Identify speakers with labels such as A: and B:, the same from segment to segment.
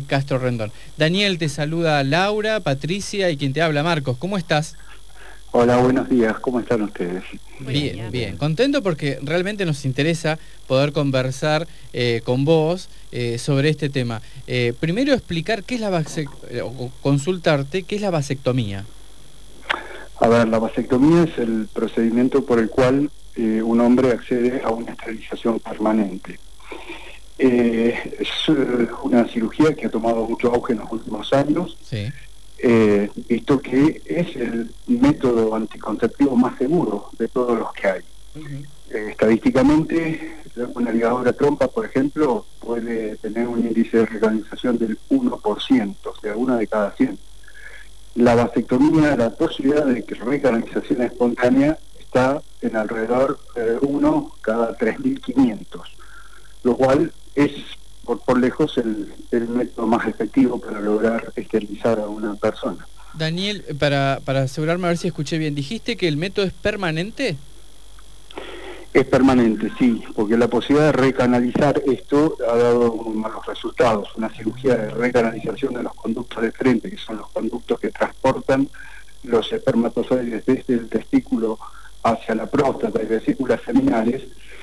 A: Castro Rendón. Daniel, te saluda Laura, Patricia y quien te habla, Marcos. ¿Cómo estás?
B: Hola, buenos días. ¿Cómo están ustedes?
A: Bien, bien. Contento porque realmente nos interesa poder conversar con vos sobre este tema. Primero explicar qué es la o consultarte qué es la vasectomía.
B: A ver, la vasectomía es el procedimiento por el cual un hombre accede a una esterilización permanente. Es una cirugía que ha tomado mucho auge en los últimos años,
A: Sí.
B: visto que es el método anticonceptivo más seguro de todos los que hay. Estadísticamente, una ligadura trompa, por ejemplo, puede tener un índice de recanalización del 1%, o sea, 1 de cada 100. La vasectomía, la posibilidad de que recanalización espontánea está en alrededor de 1 cada 3.500, lo cual es por lejos el método más efectivo para lograr esterilizar a una persona.
A: Daniel, para asegurarme a ver si escuché bien, ¿dijiste que el método es permanente?
B: Es permanente, sí, porque la posibilidad de recanalizar esto ha dado muy malos resultados. Una cirugía de recanalización de los conductos de frente, que son los conductos que transportan los espermatozoides desde el testículo hacia la próstata y vesículas seminales,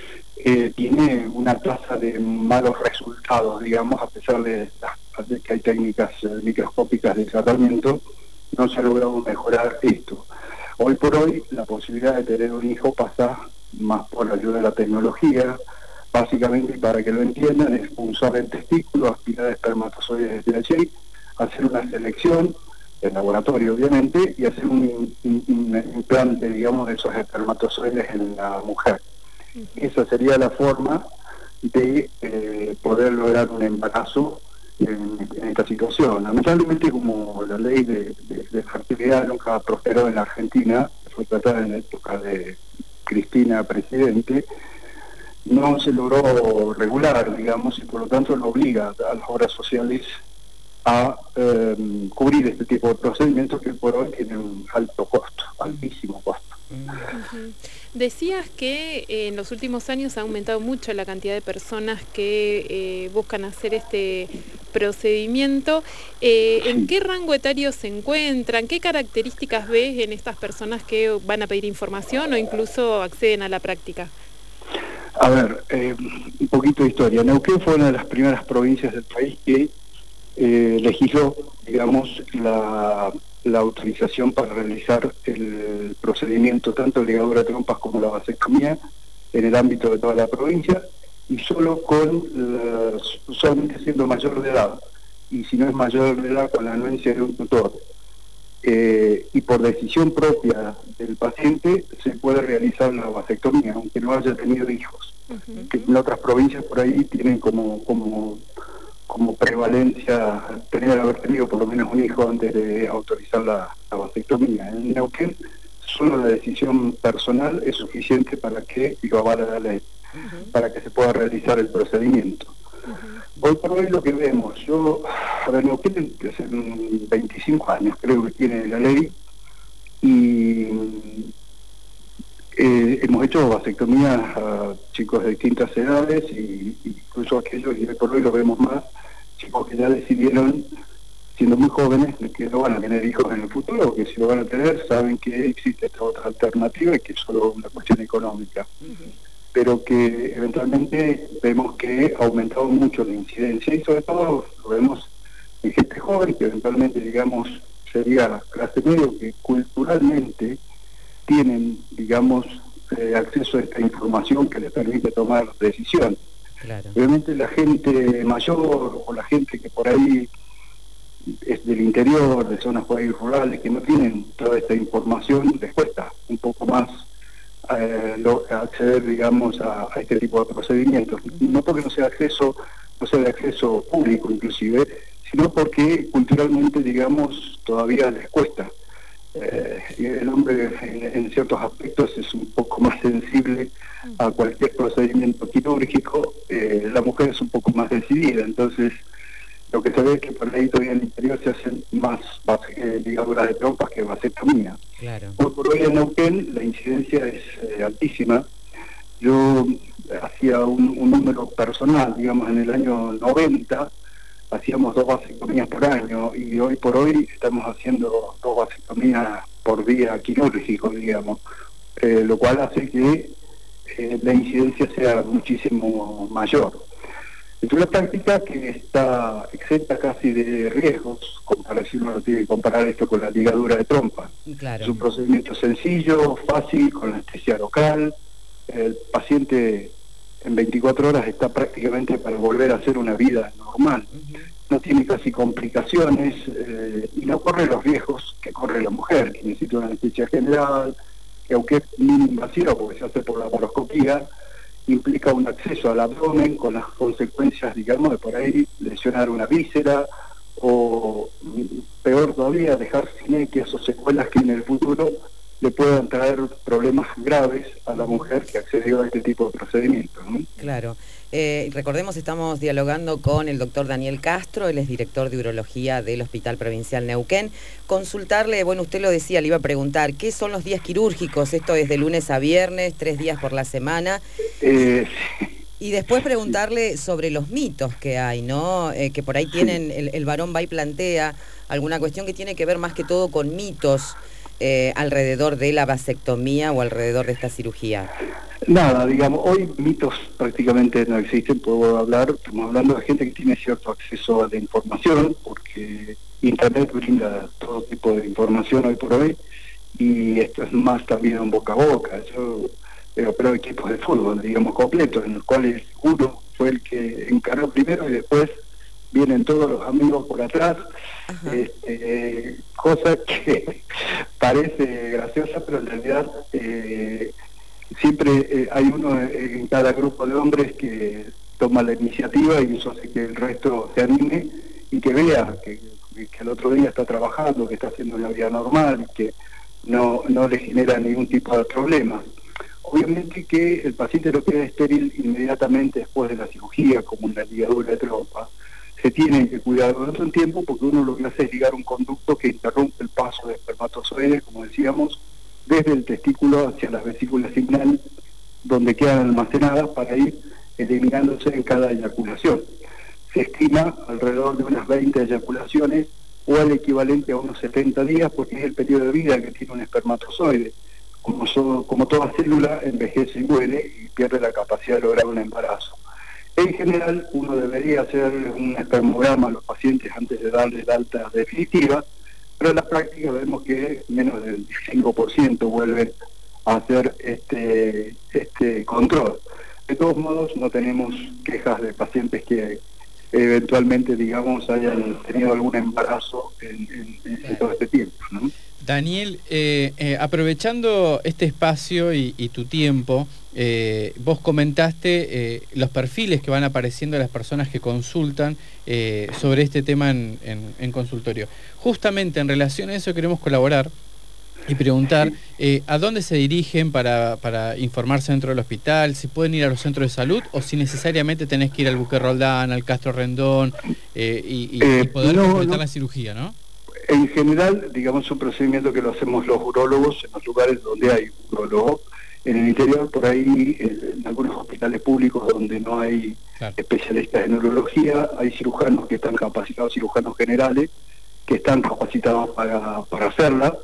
B: tiene una tasa de malos resultados, digamos, a pesar de que hay técnicas microscópicas de tratamiento, no se ha logrado mejorar esto. Hoy por hoy, la posibilidad de tener un hijo pasa más por la ayuda de la tecnología. Básicamente, para que lo entiendan, es punzar el testículo, aspirar espermatozoides de allí, hacer una selección, en laboratorio obviamente, y hacer un implante, digamos, de esos espermatozoides en la mujer. Esa sería la forma de poder lograr un embarazo en esta situación. Lamentablemente, como la ley de fertilidad nunca prosperó en la Argentina, fue tratada en la época de Cristina presidente, no se logró regular, digamos, y por lo tanto lo obliga a las obras sociales a cubrir este tipo de procedimientos que por hoy tienen un alto costo, altísimo costo.
C: Decías que en los últimos años ha aumentado mucho la cantidad de personas que buscan hacer este procedimiento. ¿En qué rango etario se encuentran? ¿Qué características ves en estas personas que van a pedir información o incluso acceden a la práctica?
B: A ver, un poquito de historia. Neuquén fue una de las primeras provincias del país que legisló, digamos, la autorización para realizar el procedimiento, tanto ligadura de trompas como la vasectomía, en el ámbito de toda la provincia, y solamente siendo mayor de edad, y si no es mayor de edad, con la anuencia de un tutor. Y por decisión propia del paciente se puede realizar la vasectomía, aunque no haya tenido hijos. Que en otras provincias por ahí tienen como prevalencia tener haber tenido por lo menos un hijo antes de autorizar la vasectomía. En Neuquén, solo la decisión personal es suficiente para que lo avala la ley, para que se pueda realizar el procedimiento. Hoy por hoy lo que vemos, Neuquén hace 25 años creo que tiene la ley, y hemos hecho vasectomías a chicos de distintas edades, y incluso aquellos, y hoy por hoy lo vemos más, chicos que ya decidieron, siendo muy jóvenes, que no van a tener hijos en el futuro, que si lo van a tener saben que existe esta otra alternativa y que es solo una cuestión económica. Pero que eventualmente vemos que ha aumentado mucho la incidencia, y sobre todo lo vemos en gente joven, que eventualmente, digamos, sería clase media, que culturalmente tienen, digamos, acceso a esta información que les permite tomar decisiones.
A: Claro.
B: Obviamente la gente mayor o la gente que por ahí es del interior, de zonas por ahí rurales, que no tienen toda esta información, les cuesta un poco más acceder, digamos, a este tipo de procedimientos. No porque no sea de acceso público inclusive, sino porque culturalmente, digamos, todavía les cuesta. El hombre en ciertos aspectos es un poco más sensible a cualquier procedimiento quirúrgico, la mujer es un poco más decidida, entonces lo que se ve es que por ahí todavía en el interior se hacen más ligaduras de trompas que vasectomía.
A: Claro.
B: Hoy por hoy en Neuquén la incidencia es altísima. Yo hacía un número personal, digamos, en el año 90 hacíamos 2 vasectomías por año y hoy por hoy estamos haciendo 2 vasectomías por día quirúrgico, digamos, lo cual hace que la incidencia sea muchísimo mayor. Es una práctica que está exenta casi de riesgos, si uno tiene que comparar esto con la ligadura de trompa.
D: Claro.
B: Es un procedimiento sencillo, fácil, con anestesia local. El paciente en 24 horas está prácticamente para volver a hacer una vida normal. No tiene casi complicaciones y no corre los riesgos que corre la mujer, que necesita una anestesia general, que aunque es mínimo invasiva porque se hace por la laparoscopía, implica un acceso al abdomen con las consecuencias, digamos, de por ahí lesionar una víscera o, peor todavía, dejar sinequias o secuelas que en el futuro le puedan traer problemas graves a la mujer que accedió a este tipo de procedimientos, ¿no?
D: Claro. Recordemos, estamos dialogando con el doctor Daniel Castro, él es director de urología del Hospital Provincial Neuquén. Consultarle, bueno, usted lo decía, le iba a preguntar, ¿qué son los días quirúrgicos? Esto es de lunes a viernes, 3 días por la semana. Y después preguntarle sobre los mitos que hay, ¿no? Que por ahí tienen, el varón va y plantea alguna cuestión que tiene que ver más que todo con mitos alrededor de la vasectomía o alrededor de esta cirugía.
B: Nada, digamos, hoy mitos prácticamente no existen, estamos hablando de gente que tiene cierto acceso a la información, porque Internet brinda todo tipo de información hoy por hoy, y esto es más también un boca a boca. Yo opero equipos de fútbol, digamos, completos, en los cuales uno fue el que encaró primero y después vienen todos los amigos por atrás, cosa que parece graciosa, pero en realidad siempre hay uno en cada grupo de hombres que toma la iniciativa y eso hace que el resto se anime y que vea que el otro día está trabajando, que está haciendo una vida normal, que no le genera ningún tipo de problemas. Obviamente que el paciente no queda estéril inmediatamente después de la cirugía, como una ligadura de trompa. Se tiene que cuidar durante un tiempo porque uno lo que hace es ligar un conducto que interrumpe el paso de espermatozoides, como decíamos, desde el testículo hacia las vesículas seminales, donde quedan almacenadas para ir eliminándose en cada eyaculación. Se estima alrededor de unas 20 eyaculaciones o el equivalente a unos 70 días, porque es el periodo de vida que tiene un espermatozoide. Como toda célula, envejece y muere y pierde la capacidad de lograr un embarazo. En general, uno debería hacer un espermograma a los pacientes antes de darle la alta definitiva, pero en la práctica vemos que menos del 5% vuelven a hacer este control. De todos modos, no tenemos quejas de pacientes que eventualmente, digamos, hayan tenido algún embarazo en todo este tiempo, ¿no?
A: Daniel, aprovechando este espacio y tu tiempo, vos comentaste los perfiles que van apareciendo de las personas que consultan sobre este tema en consultorio. Justamente en relación a eso queremos colaborar y preguntar a dónde se dirigen para informarse dentro del hospital, si pueden ir a los centros de salud o si necesariamente tenés que ir al Buque Roldán, al Castro Rendón y poder completar la cirugía, ¿no?
B: En general, digamos, es un procedimiento que lo hacemos los urólogos en los lugares donde hay urólogo. En el interior, por ahí, en algunos hospitales públicos donde no hay especialistas en urología, hay cirujanos que están capacitados, cirujanos generales, que están capacitados para hacerla.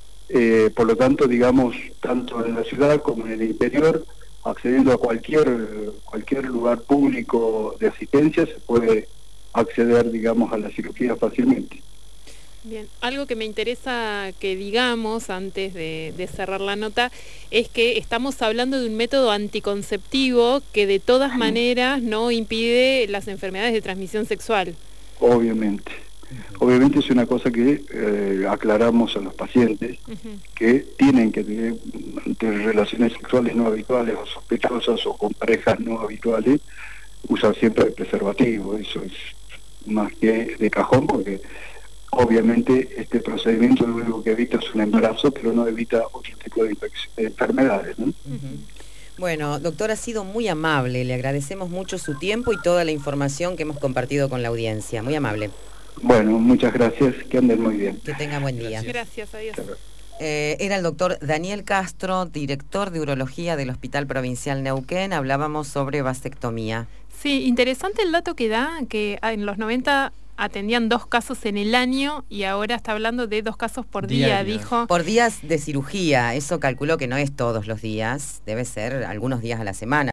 B: Por lo tanto, digamos, tanto en la ciudad como en el interior, accediendo a cualquier lugar público de asistencia, se puede acceder, digamos, a la cirugía fácilmente.
C: Bien, algo que me interesa que digamos antes de cerrar la nota es que estamos hablando de un método anticonceptivo que de todas maneras no impide las enfermedades de transmisión sexual.
B: Obviamente es una cosa que aclaramos a los pacientes que tienen que tener relaciones sexuales no habituales o sospechosas o con parejas no habituales, usar siempre el preservativo. Eso es más que de cajón porque obviamente este procedimiento lo único que evita es un embarazo, pero no evita otro tipo de enfermedades, ¿no?
D: Bueno, doctor, ha sido muy amable, le agradecemos mucho su tiempo y toda la información que hemos compartido con la audiencia, muy amable.
B: Bueno, muchas gracias, que anden muy bien.
D: Que tenga buen día.
C: Gracias, adiós.
D: Era el doctor Daniel Castro, director de urología del Hospital Provincial Neuquén, hablábamos sobre vasectomía.
C: Sí, interesante el dato que da, que en los 90 atendían 2 casos en el año y ahora está hablando de 2 casos por día, dijo.
D: Por días de cirugía, eso calculó que no es todos los días, debe ser algunos días a la semana.